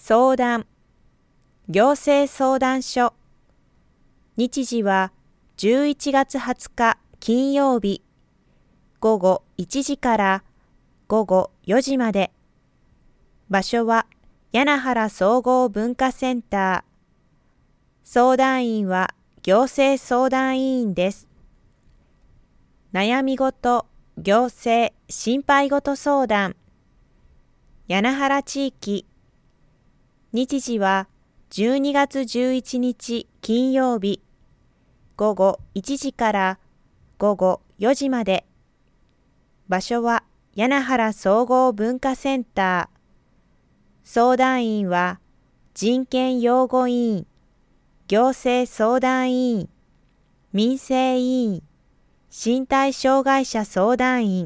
相談、行政相談所。日時は11月20日金曜日、午後1時から午後4時まで。場所は柳原総合文化センター。相談員は行政相談委員です。悩み事、行政、心配事相談。柳原地域。日時は12月11日金曜日、午後1時から午後4時まで。場所は柳原総合文化センター。相談員は人権擁護委員、行政相談委員、民生委員、身体障害者相談員。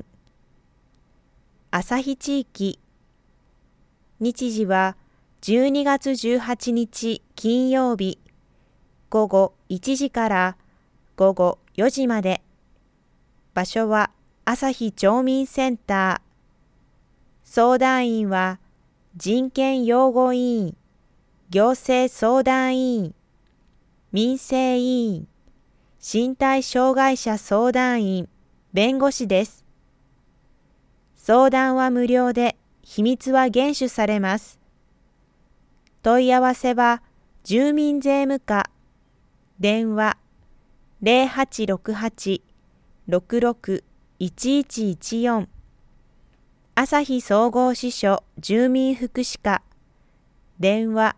旭地域。日時は12月18日金曜日、午後1時から午後4時まで。場所は旭町民センター。相談員は人権擁護委員、行政相談委員、民生委員、身体障害者相談員、弁護士です。相談は無料で、秘密は厳守されます。問い合わせは住民税務課、電話0868-66-1114、旭総合支所住民福祉課、電話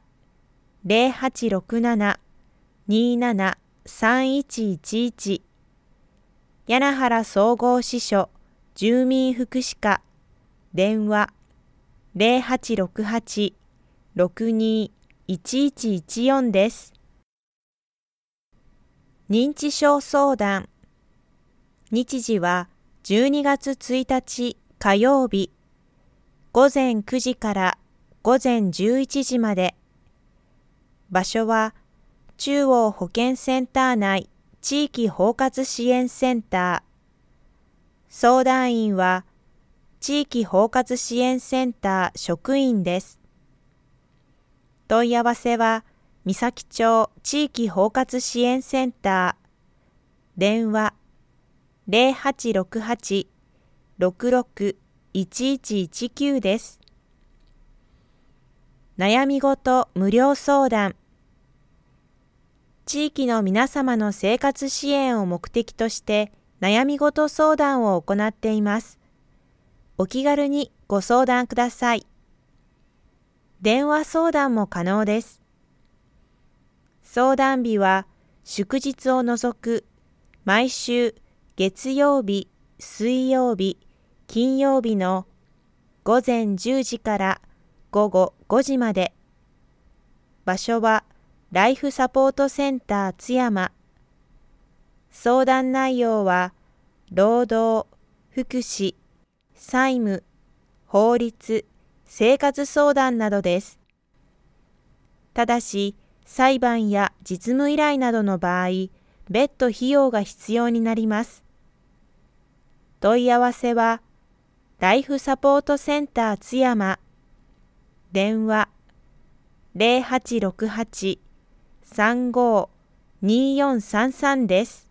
0867-27-3111、柳原総合支所住民福祉課、電話0868-62-1114です。認知症相談。日時は12月1日火曜日、午前9時から午前11時まで。場所は中央保健センター内地域包括支援センター。相談員は地域包括支援センター職員です。問い合わせは三崎町地域包括支援センター。電話0868-66-1119です。悩み事無料相談。地域の皆様の生活支援を目的として悩み事相談を行っています。お気軽にご相談ください。電話相談も可能です。相談日は祝日を除く毎週月曜日、水曜日、金曜日の午前10時から午後5時まで。場所はライフサポートセンター津山。相談内容は労働、福祉、債務、法律、生活相談などです。ただし、裁判や実務依頼などの場合、別途費用が必要になります。問い合わせは、ライフサポートセンター津山、電話0868-35-2433です。